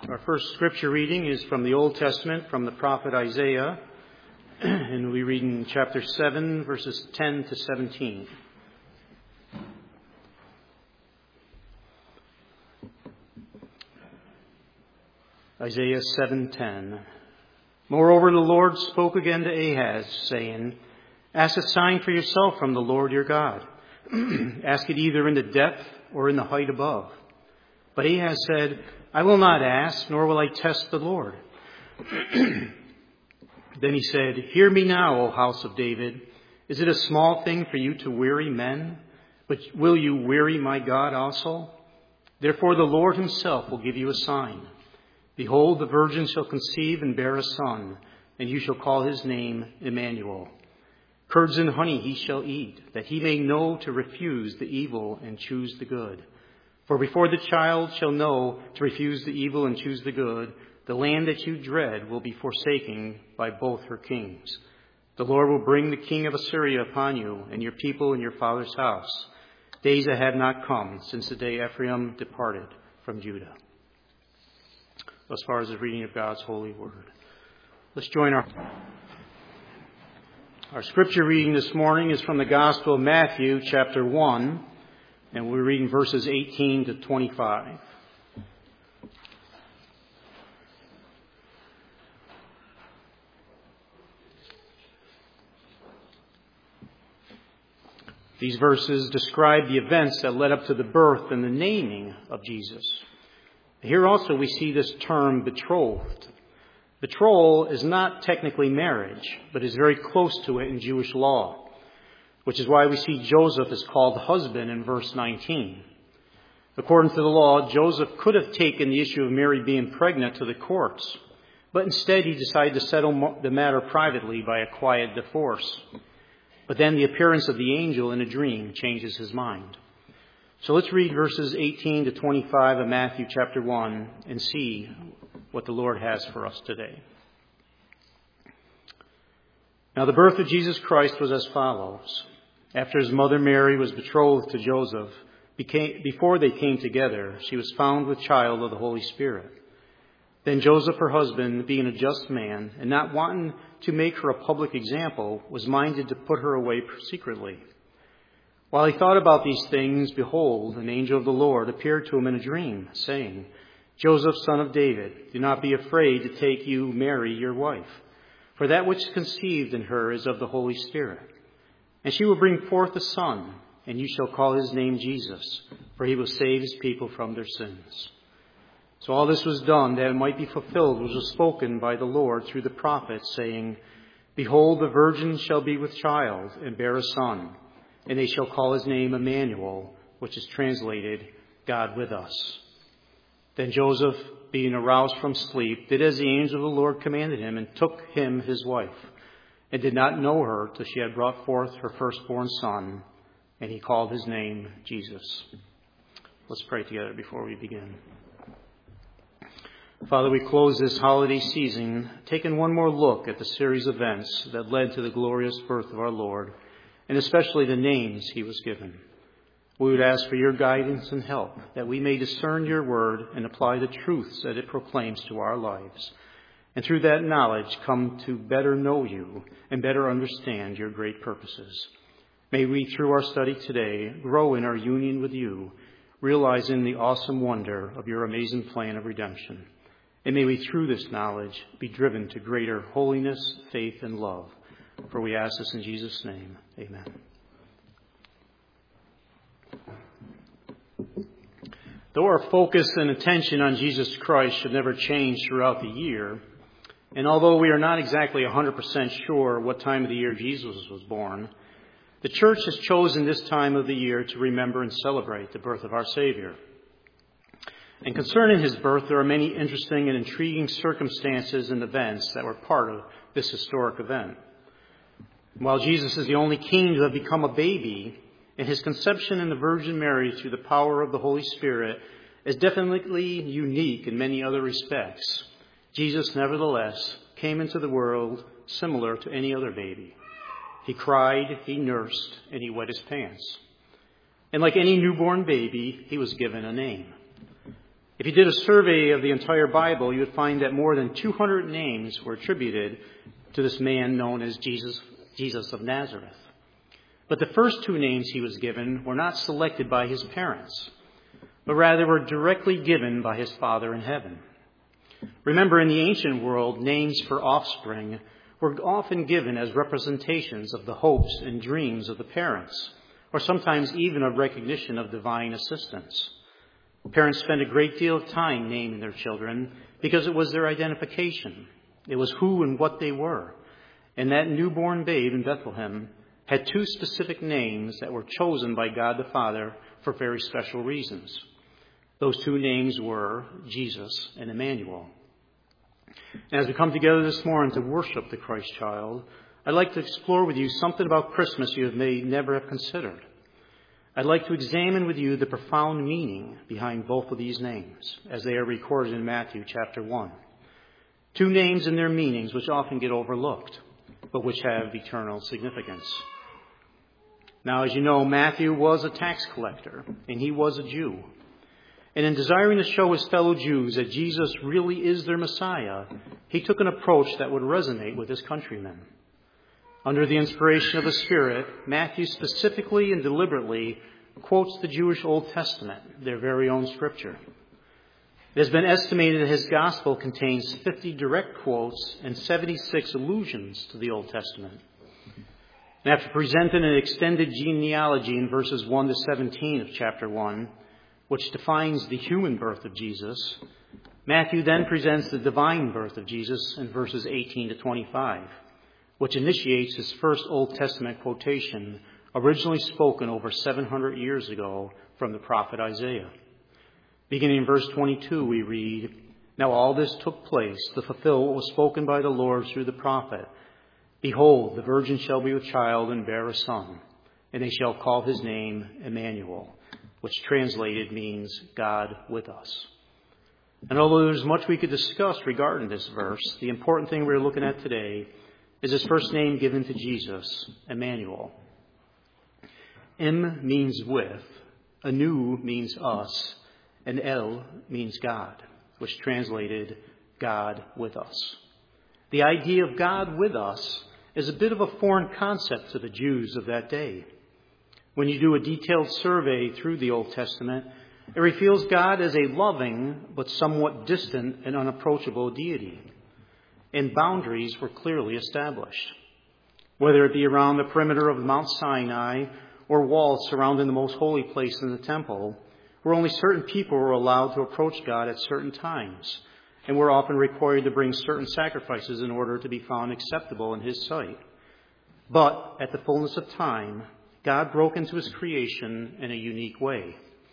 Our first scripture reading is from the Old Testament, from the prophet Isaiah, and we read in chapter 7, verses 10 to 17. Isaiah 7:10. Moreover, the Lord spoke again to Ahaz, saying, Ask a sign for yourself from the Lord your God. Ask it either in the depth or in the height above. But Ahaz said, I will not ask, nor will I test the Lord. Then he said, Hear me now, O house of David. Is it a small thing for you to weary men? But will you weary my God also? Therefore the Lord himself will give you a sign. Behold, the virgin shall conceive and bear a son, and you shall call his name Emmanuel. Curds and honey he shall eat, that he may know to refuse the evil and choose the good. For before the child shall know to refuse the evil and choose the good, the land that you dread will be forsaken by both her kings. The Lord will bring the king of Assyria upon you, and your people in your father's house, days that have not come since the day Ephraim departed from Judah. As far as the reading of God's holy word. Let's join our scripture reading this morning is from the Gospel of Matthew, chapter 1, and we're reading verses 18 to 25. These verses describe the events that led up to the birth and the naming of Jesus. Here also we see this term betrothed. Betrothal is not technically marriage, but is very close to it in Jewish law, which is why we see Joseph is called husband in verse 19. According to the law, Joseph could have taken the issue of Mary being pregnant to the courts, but instead he decided to settle the matter privately by a quiet divorce. But then the appearance of the angel in a dream changes his mind. So let's read verses 18 to 25 of Matthew chapter 1 and see what the Lord has for us today. Now the birth of Jesus Christ was as follows. After his mother Mary was betrothed to Joseph, before they came together, she was found with child of the Holy Spirit. Then Joseph, her husband, being a just man, and not wanting to make her a public example, was minded to put her away secretly. While he thought about these things, behold, an angel of the Lord appeared to him in a dream, saying, Joseph, son of David, do not be afraid to take you Mary, your wife, for that which is conceived in her is of the Holy Spirit. And she will bring forth a son, and you shall call his name Jesus, for he will save his people from their sins. So all this was done that it might be fulfilled, which was spoken by the Lord through the prophet, saying, Behold, the virgin shall be with child, and bear a son, and they shall call his name Emmanuel, which is translated, God with us. Then Joseph, being aroused from sleep, did as the angel of the Lord commanded him, and took him his wife, and did not know her till she had brought forth her firstborn son, and he called his name Jesus. Let's pray together before we begin. Father, we close this holiday season, taking one more look at the series of events that led to the glorious birth of our Lord, and especially the names he was given. We would ask for your guidance and help, that we may discern your word and apply the truths that it proclaims to our lives, and through that knowledge come to better know you and better understand your great purposes. May we, through our study today, grow in our union with you, realizing the awesome wonder of your amazing plan of redemption. And may we, through this knowledge, be driven to greater holiness, faith, and love. For we ask this in Jesus' name. Amen. Though our focus and attention on Jesus Christ should never change throughout the year, and although we are not exactly 100% sure what time of the year Jesus was born, the church has chosen this time of the year to remember and celebrate the birth of our Savior. And concerning his birth, there are many interesting and intriguing circumstances and events that were part of this historic event. While Jesus is the only king to have become a baby, and his conception in the Virgin Mary through the power of the Holy Spirit is definitely unique in many other respects, Jesus nevertheless came into the world similar to any other baby. He cried, he nursed, and he wet his pants. And like any newborn baby, he was given a name. If you did a survey of the entire Bible, you would find that more than 200 names were attributed to this man known as Jesus of Nazareth. But the first two names he was given were not selected by his parents, but rather were directly given by his Father in heaven. Remember, in the ancient world, names for offspring were often given as representations of the hopes and dreams of the parents, or sometimes even a recognition of divine assistance. Parents spent a great deal of time naming their children because it was their identification. It was who and what they were. And that newborn babe in Bethlehem had two specific names that were chosen by God the Father for very special reasons. Those two names were Jesus and Emmanuel. And as we come together this morning to worship the Christ child, I'd like to explore with you something about Christmas you may never have considered. I'd like to examine with you the profound meaning behind both of these names as they are recorded in Matthew chapter 1. Two names and their meanings which often get overlooked, but which have eternal significance. Now, as you know, Matthew was a tax collector, and he was a Jew. And in desiring to show his fellow Jews that Jesus really is their Messiah, he took an approach that would resonate with his countrymen. Under the inspiration of the Spirit, Matthew specifically and deliberately quotes the Jewish Old Testament, their very own scripture. It has been estimated that his gospel contains 50 direct quotes and 76 allusions to the Old Testament. And after presenting an extended genealogy in verses 1 to 17 of chapter 1, which defines the human birth of Jesus, Matthew then presents the divine birth of Jesus in verses 18 to 25. Which initiates his first Old Testament quotation, originally spoken over 700 years ago from the prophet Isaiah. Beginning in verse 22, we read, "Now all this took place to fulfill what was spoken by the Lord through the prophet. Behold, the virgin shall be with child and bear a son, and they shall call his name Emmanuel," which translated means God with us. And although there's much we could discuss regarding this verse, the important thing we're looking at today is his first name given to Jesus, Emmanuel. Em means with, Anu means us, and El means God, which translated God with us. The idea of God with us is a bit of a foreign concept to the Jews of that day. When you do a detailed survey through the Old Testament, it reveals God as a loving but somewhat distant and unapproachable deity. And boundaries were clearly established, whether it be around the perimeter of Mount Sinai or walls surrounding the most holy place in the temple, where only certain people were allowed to approach God at certain times, and were often required to bring certain sacrifices in order to be found acceptable in his sight. But at the fullness of time, God broke into his creation in a unique way.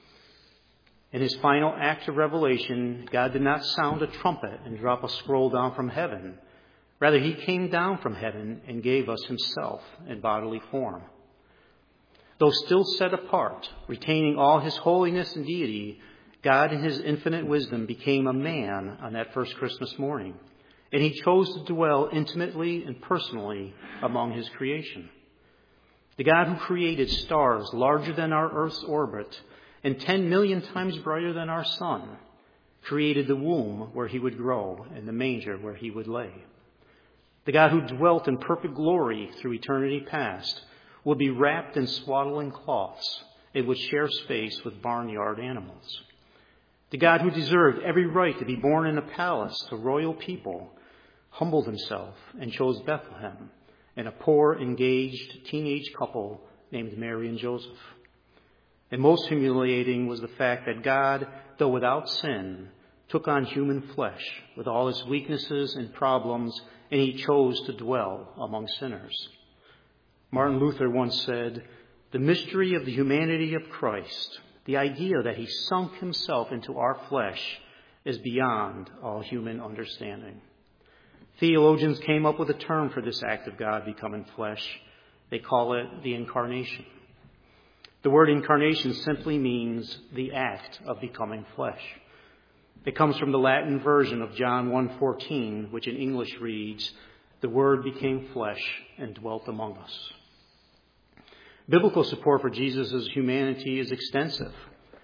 In his final act of revelation, God did not sound a trumpet and drop a scroll down from heaven. Rather, he came down from heaven and gave us himself in bodily form. Though still set apart, retaining all his holiness and deity, God in his infinite wisdom became a man on that first Christmas morning, and he chose to dwell intimately and personally among his creation. The God who created stars larger than our Earth's orbit and 10 million times brighter than our sun, created the womb where he would grow and the manger where he would lay. The God who dwelt in perfect glory through eternity past would be wrapped in swaddling cloths and would share space with barnyard animals. The God who deserved every right to be born in a palace to royal people humbled himself and chose Bethlehem and a poor, engaged teenage couple named Mary and Joseph. And most humiliating was the fact that God, though without sin, took on human flesh with all its weaknesses and problems, and he chose to dwell among sinners. Martin Luther once said, "The mystery of the humanity of Christ, the idea that he sunk himself into our flesh, is beyond all human understanding." Theologians came up with a term for this act of God becoming flesh. They call it the incarnation. The word incarnation simply means the act of becoming flesh. It comes from the Latin version of John 1:14, which in English reads, "The Word became flesh and dwelt among us." Biblical support for Jesus' humanity is extensive.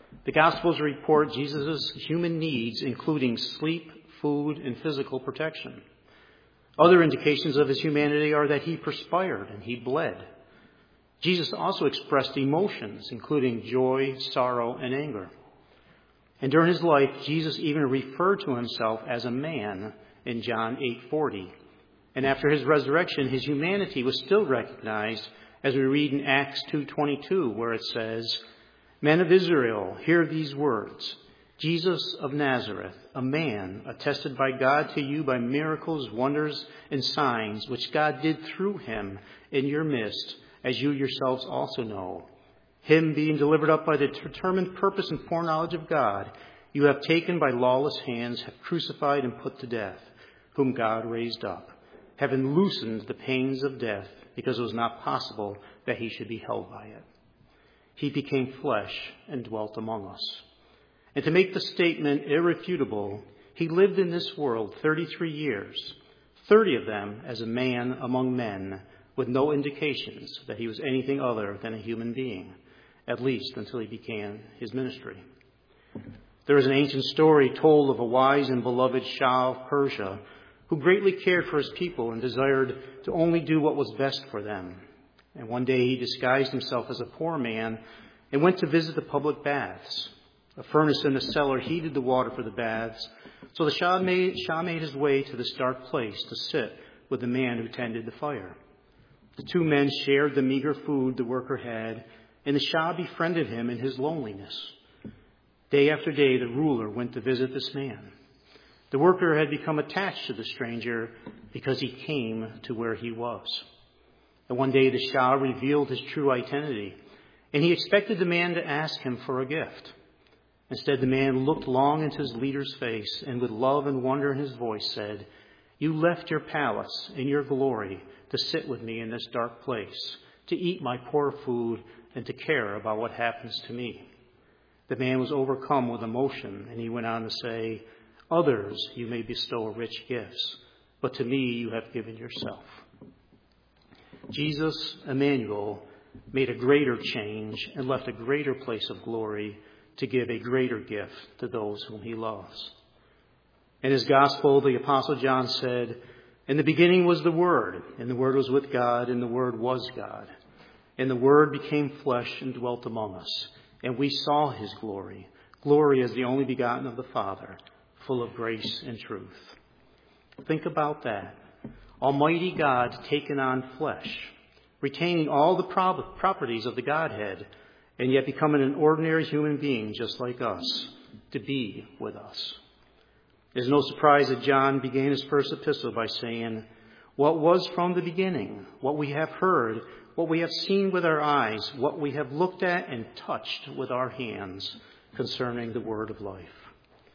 The Gospels report Jesus' human needs, including sleep, food, and physical protection. Other indications of his humanity are that he perspired and he bled. Jesus also expressed emotions, including joy, sorrow, and anger. And during his life, Jesus even referred to himself as a man in John 8:40. And after his resurrection, his humanity was still recognized, as we read in Acts 2:22, where it says, "Men of Israel, hear these words. Jesus of Nazareth, a man attested by God to you by miracles, wonders, and signs, which God did through him in your midst, as you yourselves also know. Him being delivered up by the determined purpose and foreknowledge of God, you have taken by lawless hands, have crucified and put to death, whom God raised up, having loosened the pains of death, because it was not possible that he should be held by it. He became flesh and dwelt among us." And to make the statement irrefutable, he lived in this world 33 years, 30 of them as a man among men, with no indications that he was anything other than a human being, at least until he began his ministry. There is an ancient story told of a wise and beloved Shah of Persia who greatly cared for his people and desired to only do what was best for them. And one day he disguised himself as a poor man and went to visit the public baths. A furnace in the cellar heated the water for the baths, so the Shah made his way to this dark place to sit with the man who tended the fire. The two men shared the meager food the worker had, and the Shah befriended him in his loneliness. Day after day, the ruler went to visit this man. The worker had become attached to the stranger because he came to where he was. And one day the Shah revealed his true identity, and he expected the man to ask him for a gift. Instead, the man looked long into his leader's face and with love and wonder in his voice said, "You left your palace in your glory to sit with me in this dark place, to eat my poor food and to care about what happens to me." The man was overcome with emotion, and he went on to say, "Others you may bestow rich gifts, but to me you have given yourself." Jesus, Emmanuel, made a greater change and left a greater place of glory to give a greater gift to those whom he loves. In his gospel, the Apostle John said, "In the beginning was the Word, and the Word was with God, and the Word was God. And the Word became flesh and dwelt among us, and we saw his glory, glory as the only begotten of the Father, full of grace and truth." Think about that. Almighty God taken on flesh, retaining all the properties of the Godhead, and yet becoming an ordinary human being just like us, to be with us. It is no surprise that John began his first epistle by saying, "What was from the beginning, what we have heard, what we have seen with our eyes, what we have looked at and touched with our hands concerning the word of life."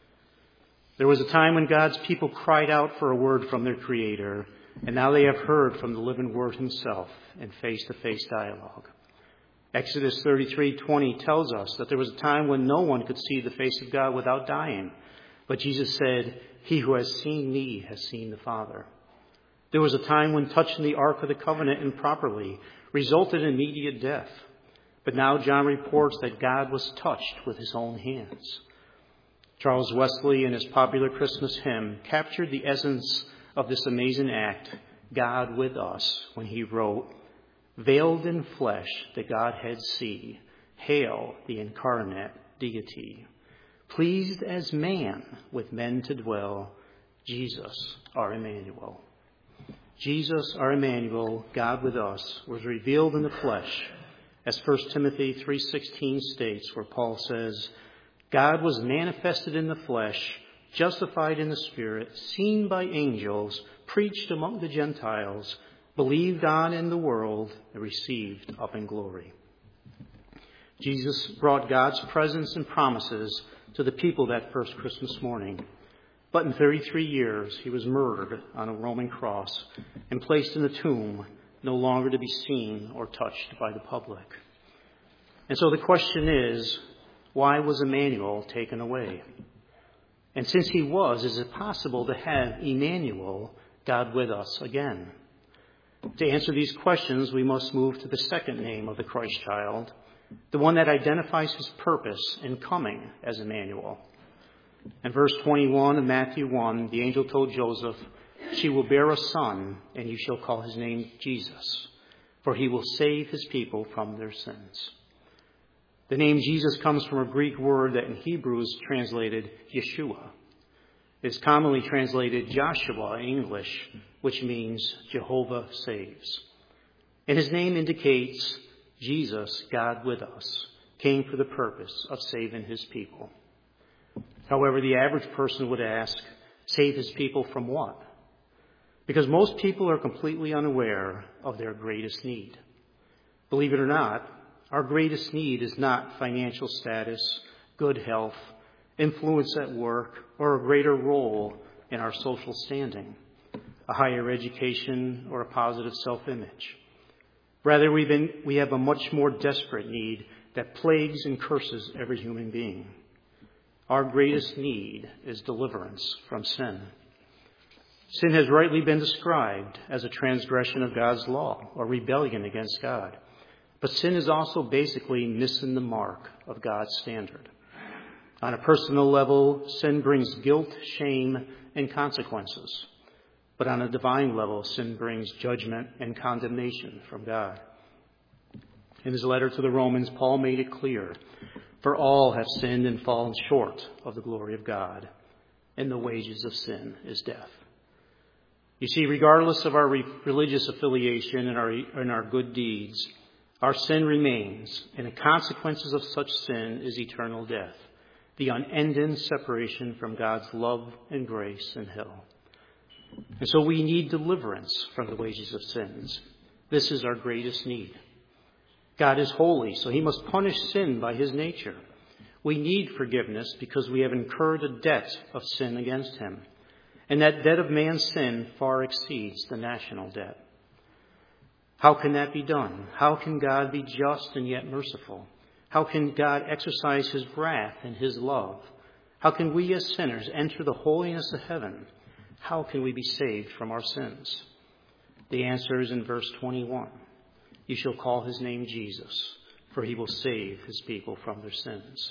There was a time when God's people cried out for a word from their Creator, and now they have heard from the living Word himself in face-to-face dialogue. Exodus 33:20 tells us that there was a time when no one could see the face of God without dying. But Jesus said, "He who has seen me has seen the Father." There was a time when touching the Ark of the Covenant improperly resulted in immediate death. But now John reports that God was touched with his own hands. Charles Wesley, in his popular Christmas hymn, captured the essence of this amazing act, God with us, when he wrote, "Veiled in flesh the Godhead see, hail the incarnate deity. Pleased as man with men to dwell, Jesus our Emmanuel." Jesus our Emmanuel, God with us, was revealed in the flesh, as 1 Timothy 3:16 states, where Paul says, "God was manifested in the flesh, justified in the Spirit, seen by angels, preached among the Gentiles, believed on in the world, and received up in glory." Jesus brought God's presence and promises to the people that first Christmas morning. But in 33 years, he was murdered on a Roman cross and placed in a tomb, no longer to be seen or touched by the public. And so the question is, why was Emmanuel taken away? And since he was, is it possible to have Emmanuel, God with us, again? To answer these questions, we must move to the second name of the Christ child, the one that identifies his purpose in coming as Emmanuel. In verse 21 of Matthew 1, the angel told Joseph, "She will bear a son, and you shall call his name Jesus, for he will save his people from their sins." The name Jesus comes from a Greek word that in Hebrew is translated Yeshua. It's commonly translated Joshua in English, which means Jehovah saves. And his name indicates Jesus, God with us, came for the purpose of saving his people. However, the average person would ask, save his people from what? Because most people are completely unaware of their greatest need. Believe it or not, our greatest need is not financial status, good health, influence at work, or a greater role in our social standing, a higher education, or a positive self-image. Rather, we have a much more desperate need that plagues and curses every human being. Our greatest need is deliverance from sin. Sin has rightly been described as a transgression of God's law or rebellion against God. But sin is also basically missing the mark of God's standard. On a personal level, sin brings guilt, shame, and consequences. But on a divine level, sin brings judgment and condemnation from God. In his letter to the Romans, Paul made it clear, "For all have sinned and fallen short of the glory of God, and the wages of sin is death." You see, regardless of our religious affiliation and our good deeds, our sin remains, and the consequences of such sin is eternal death, the unending separation from God's love and grace in hell. And so we need deliverance from the wages of sins. This is our greatest need. God is holy, so he must punish sin by his nature. We need forgiveness because we have incurred a debt of sin against him. And that debt of man's sin far exceeds the national debt. How can that be done? How can God be just and yet merciful? How can God exercise his wrath and his love? How can we as sinners enter the holiness of heaven? How can we be saved from our sins? The answer is in verse 21. You shall call his name Jesus, for he will save his people from their sins.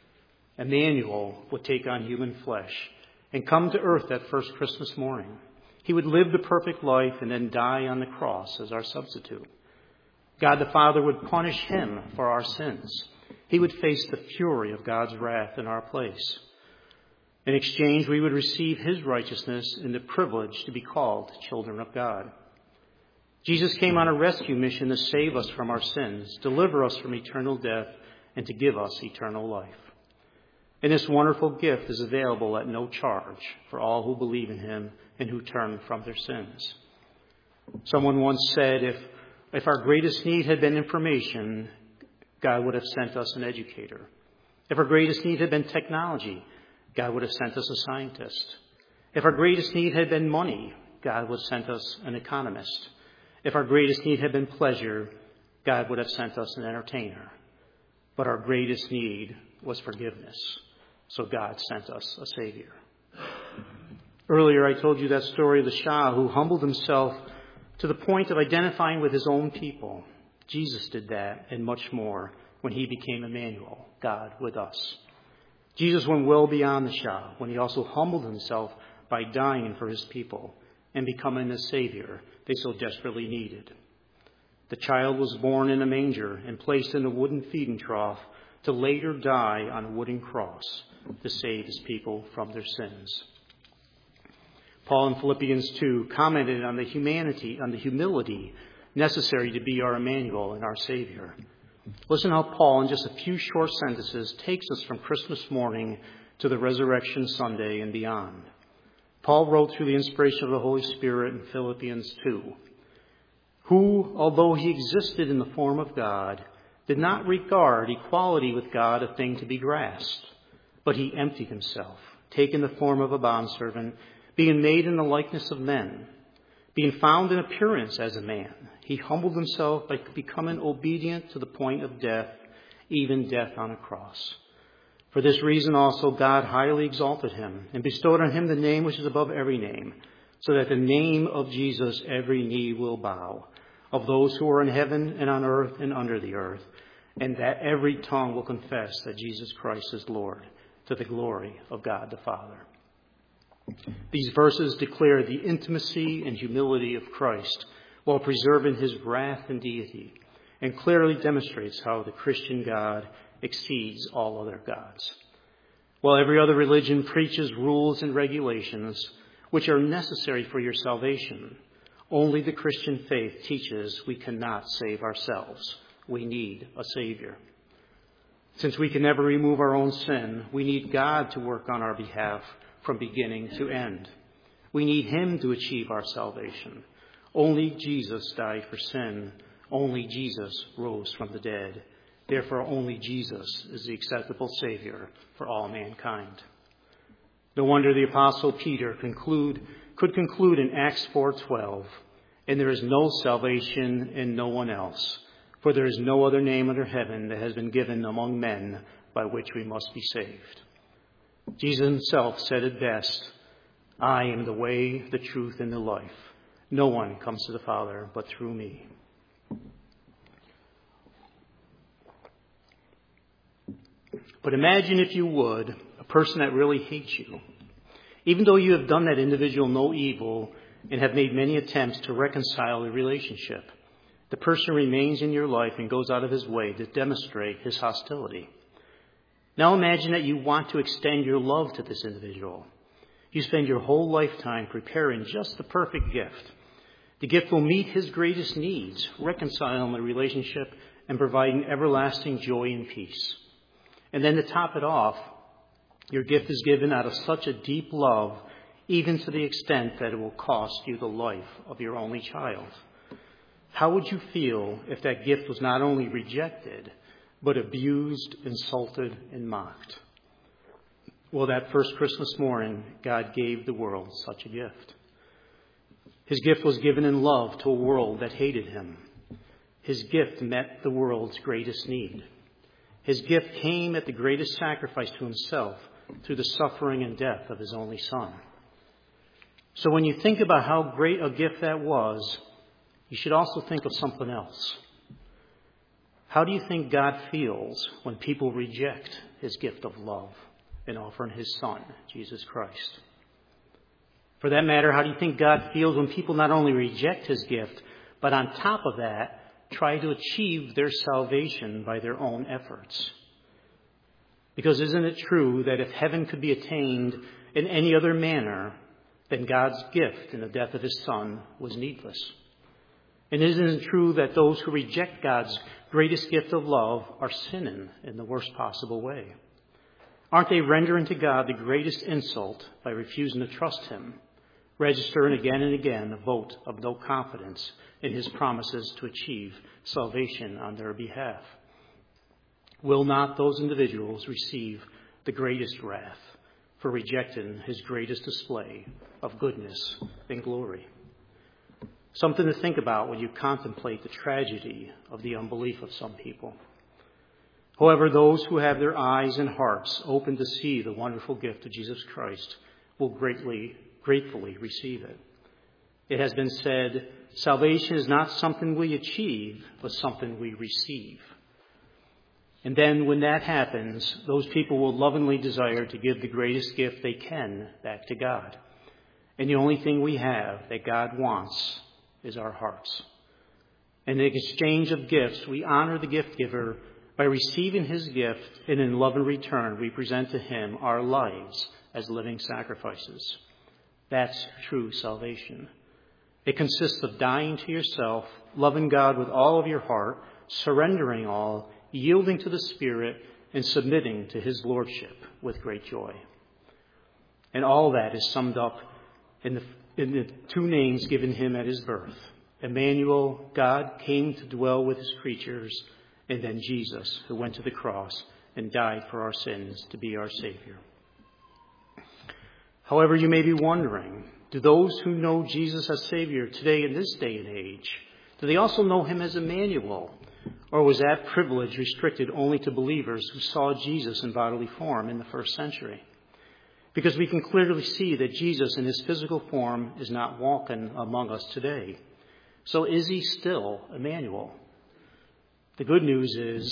Emmanuel would take on human flesh and come to earth that first Christmas morning. He would live the perfect life and then die on the cross as our substitute. God the Father would punish him for our sins. He would face the fury of God's wrath in our place. In exchange, we would receive his righteousness and the privilege to be called children of God. Jesus came on a rescue mission to save us from our sins, deliver us from eternal death, and to give us eternal life. And this wonderful gift is available at no charge for all who believe in him and who turn from their sins. Someone once said, if our greatest need had been information, God would have sent us an educator. If our greatest need had been technology, God would have sent us a scientist. If our greatest need had been money, God would have sent us an economist. If our greatest need had been pleasure, God would have sent us an entertainer. But our greatest need was forgiveness. So God sent us a Savior. Earlier I told you that story of the Shah who humbled himself to the point of identifying with his own people. Jesus did that and much more when he became Emmanuel, God with us. Jesus went well beyond the Shah when he also humbled himself by dying for his people and becoming the Savior they so desperately needed. The child was born in a manger and placed in a wooden feeding trough to later die on a wooden cross to save his people from their sins. Paul in Philippians 2 commented on the humility necessary to be our Emmanuel and our Savior. Listen how Paul, in just a few short sentences, takes us from Christmas morning to the Resurrection Sunday and beyond. Paul wrote through the inspiration of the Holy Spirit in Philippians 2, who, although he existed in the form of God, did not regard equality with God a thing to be grasped, but he emptied himself, taking the form of a bondservant, being made in the likeness of men. Being found in appearance as a man, he humbled himself by becoming obedient to the point of death, even death on a cross. For this reason also God highly exalted him and bestowed on him the name which is above every name, so that the name of Jesus every knee will bow, of those who are in heaven and on earth and under the earth, and that every tongue will confess that Jesus Christ is Lord, to the glory of God the Father. These verses declare the intimacy and humility of Christ while preserving his wrath and deity, and clearly demonstrates how the Christian God exceeds all other gods. While every other religion preaches rules and regulations which are necessary for your salvation, only the Christian faith teaches we cannot save ourselves. We need a Savior. Since we can never remove our own sin, we need God to work on our behalf from beginning to end. We need him to achieve our salvation. Only Jesus died for sin. Only Jesus rose from the dead. Therefore, only Jesus is the acceptable Savior for all mankind. No wonder the Apostle Peter could conclude in Acts 4:12, "And there is no salvation in no one else, for there is no other name under heaven that has been given among men by which we must be saved." Jesus himself said it best, "I am the way, the truth, and the life. No one comes to the Father but through me." But imagine, if you would, a person that really hates you. Even though you have done that individual no evil and have made many attempts to reconcile the relationship, the person remains in your life and goes out of his way to demonstrate his hostility. Now imagine that you want to extend your love to this individual. You spend your whole lifetime preparing just the perfect gift. The gift will meet his greatest needs, reconciling the relationship, and providing everlasting joy and peace. And then to top it off, your gift is given out of such a deep love, even to the extent that it will cost you the life of your only child. How would you feel if that gift was not only rejected, but abused, insulted, and mocked? Well, that first Christmas morning, God gave the world such a gift. His gift was given in love to a world that hated him. His gift met the world's greatest need. His gift came at the greatest sacrifice to himself through the suffering and death of his only Son. So when you think about how great a gift that was, you should also think of something else. How do you think God feels when people reject his gift of love and offering his Son, Jesus Christ? For that matter, how do you think God feels when people not only reject his gift, but on top of that, try to achieve their salvation by their own efforts? Because isn't it true that if heaven could be attained in any other manner, then God's gift in the death of his Son was needless? And isn't it true that those who reject God's greatest gift of love are sinning in the worst possible way? Aren't they rendering to God the greatest insult by refusing to trust him, registering again and again a vote of no confidence in his promises to achieve salvation on their behalf? Will not those individuals receive the greatest wrath for rejecting his greatest display of goodness and glory? Something to think about when you contemplate the tragedy of the unbelief of some people. However, those who have their eyes and hearts open to see the wonderful gift of Jesus Christ will gratefully receive it. It has been said, salvation is not something we achieve, but something we receive. And then when that happens, those people will lovingly desire to give the greatest gift they can back to God. And the only thing we have that God wants is our hearts. In exchange of gifts, we honor the gift giver by receiving his gift, and in love and return, we present to him our lives as living sacrifices. That's true salvation. It consists of dying to yourself, loving God with all of your heart, surrendering all, yielding to the Spirit, and submitting to his lordship with great joy. And all that is summed up in the two names given him at his birth. Emmanuel, God came to dwell with his creatures, and then Jesus, who went to the cross and died for our sins to be our Savior. However, you may be wondering, do those who know Jesus as Savior today in this day and age, do they also know him as Emmanuel? Or was that privilege restricted only to believers who saw Jesus in bodily form in the first century? Because we can clearly see that Jesus in his physical form is not walking among us today. So is he still Emmanuel? The good news is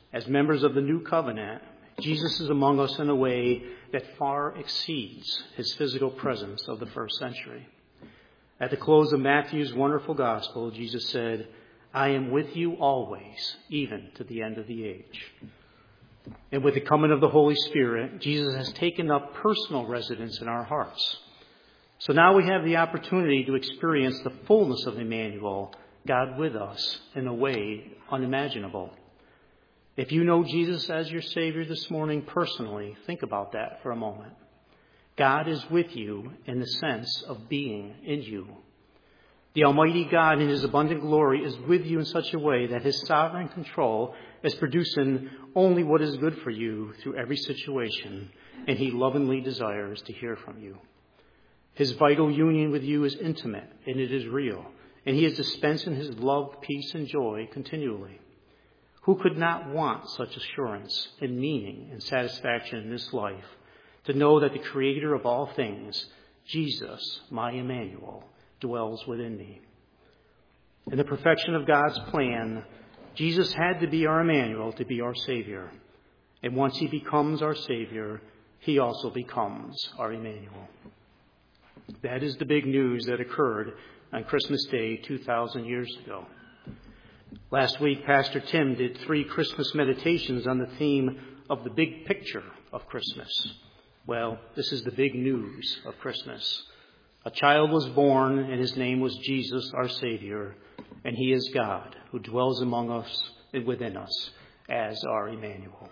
As members of the new covenant, Jesus is among us in a way that far exceeds his physical presence of the first century. At the close of Matthew's wonderful gospel, Jesus said, "I am with you always, even to the end of the age." And with the coming of the Holy Spirit, Jesus has taken up personal residence in our hearts. So now we have the opportunity to experience the fullness of Emmanuel, God with us, in a way unimaginable. If you know Jesus as your Savior this morning personally, think about that for a moment. God is with you in the sense of being in you. The Almighty God in his abundant glory is with you in such a way that his sovereign control is producing only what is good for you through every situation, and he lovingly desires to hear from you. His vital union with you is intimate, and it is real, and he is dispensing his love, peace, and joy continually. Who could not want such assurance and meaning and satisfaction in this life, to know that the Creator of all things, Jesus, my Emmanuel, dwells within me? In the perfection of God's plan, Jesus had to be our Emmanuel to be our Savior. And once he becomes our Savior, he also becomes our Emmanuel. That is the big news that occurred on Christmas Day 2,000 years ago. Last week, Pastor Tim did 3 Christmas meditations on the theme of the big picture of Christmas. Well, this is the big news of Christmas. A child was born, and his name was Jesus, our Savior, and he is God, who dwells among us and within us as our Emmanuel.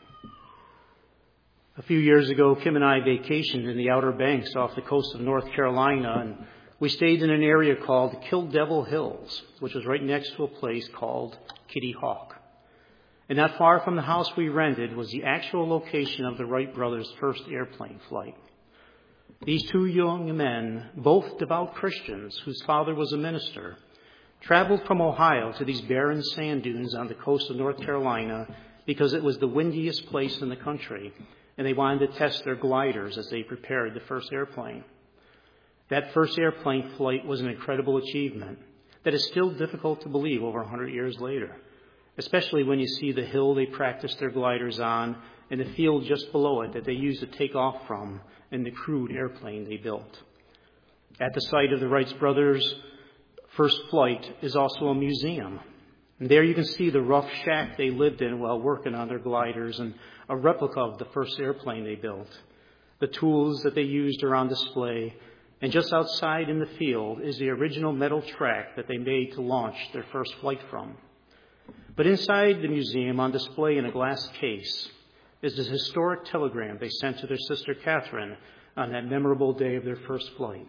A few years ago, Kim and I vacationed in the Outer Banks off the coast of North Carolina, and we stayed in an area called Kill Devil Hills, which was right next to a place called Kitty Hawk. And not far from the house we rented was the actual location of the Wright brothers' first airplane flight. These 2 young men, both devout Christians whose father was a minister, traveled from Ohio to these barren sand dunes on the coast of North Carolina because it was the windiest place in the country, and they wanted to test their gliders as they prepared the first airplane. That first airplane flight was an incredible achievement that is still difficult to believe over 100 years later, especially when you see the hill they practiced their gliders on and the field just below it that they used to take off from in the crude airplane they built. At the site of the Wright brothers' first flight is also a museum. And there you can see the rough shack they lived in while working on their gliders and a replica of the first airplane they built. The tools that they used are on display, and just outside in the field is the original metal track that they made to launch their first flight from. But inside the museum, on display in a glass case, is this historic telegram they sent to their sister Catherine on that memorable day of their first flight.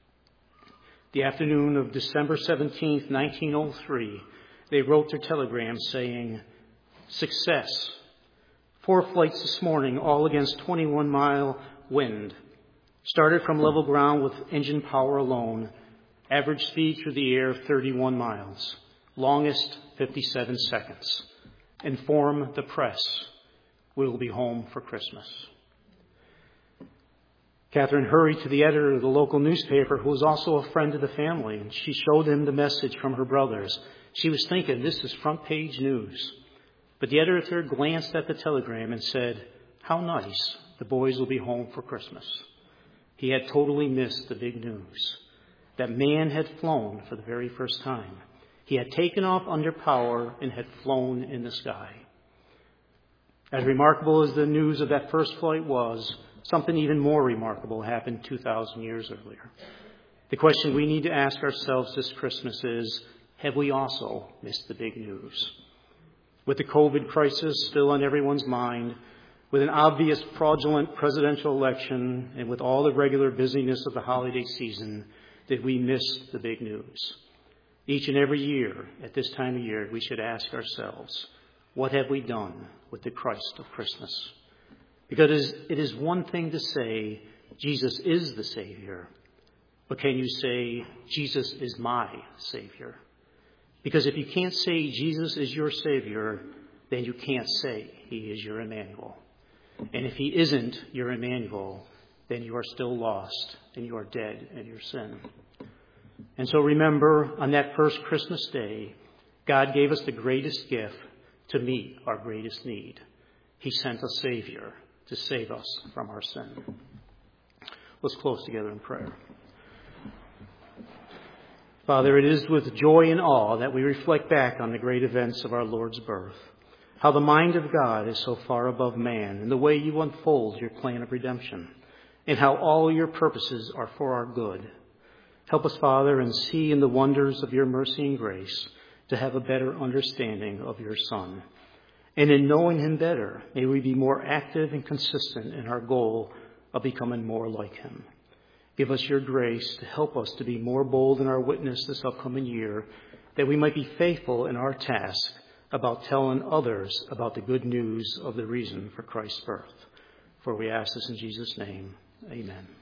The afternoon of December 17th, 1903, they wrote their telegram saying, "Success. 4 flights this morning, all against 21-mile wind. Started from level ground with engine power alone. Average speed through the air 31 miles. Longest 57 seconds. Inform the press. We will be home for Christmas." Catherine hurried to the editor of the local newspaper, who was also a friend of the family, and she showed him the message from her brothers. She was thinking, this is front page news. But the editor glanced at the telegram and said, "How nice. The boys will be home for Christmas." He had totally missed the big news. That man had flown for the very first time. He had taken off under power and had flown in the sky. As remarkable as the news of that first flight was, something even more remarkable happened 2,000 years earlier. The question we need to ask ourselves this Christmas is, have we also missed the big news? With the COVID crisis still on everyone's mind, with an obvious fraudulent presidential election, and with all the regular busyness of the holiday season, did we miss the big news? Each and every year, at this time of year, we should ask ourselves, what have we done with the Christ of Christmas? Because it is one thing to say, Jesus is the Savior, but can you say, Jesus is my Savior? Because if you can't say Jesus is your Savior, then you can't say he is your Emmanuel. And if he isn't your Emmanuel, then you are still lost and you are dead in your sin. And so remember, on that first Christmas day, God gave us the greatest gift to meet our greatest need. He sent a Savior to save us from our sin. Let's close together in prayer. Father, it is with joy and awe that we reflect back on the great events of our Lord's birth, how the mind of God is so far above man, and the way you unfold your plan of redemption, and how all your purposes are for our good. Help us, Father, and see in the wonders of your mercy and grace to have a better understanding of your Son. And in knowing him better, may we be more active and consistent in our goal of becoming more like him. Give us your grace to help us to be more bold in our witness this upcoming year, that we might be faithful in our task about telling others about the good news of the reason for Christ's birth. For we ask this in Jesus' name. Amen.